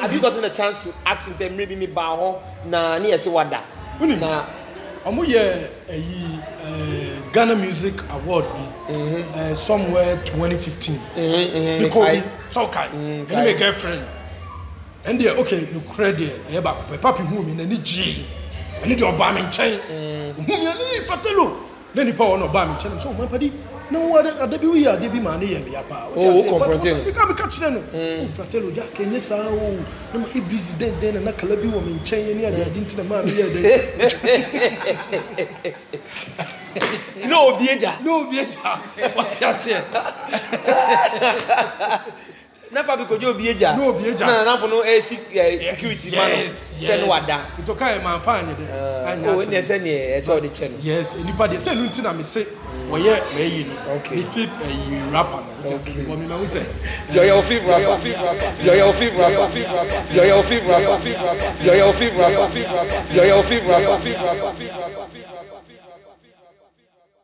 Have you gotten a chance to ask him say maybe me ba ho na ne yesi wada? Na Omo ye Ghana Music Award somewhere 2015. Because so kai, my girlfriend. And they okay, no credit. E ba ko papi hu mi na ni ji. Ani de oba me nchen. Hu mi ani fatelo. Na ni pa wo no oba me nchen so man padi. Na wo ada bi wi ade bi ma na ye me ya pa. Oh, confronting. Bi ka kire no. Oh fatelo ja kenye sa o. Na ma busy den na kala bi wo me nchen ye ni ade dinti na ma me ye de. No obieja. What you say? Na pa bi ko jo obieja. No obieja. Na for no security man. Say no wada. It okay man fine dey. Oh, ne say ne say o de che no. Yes, anybody say no nti na me say we you know. Okay. Me fit rapper no. Because me na say. Joy fit rapper. Joy fit rapper.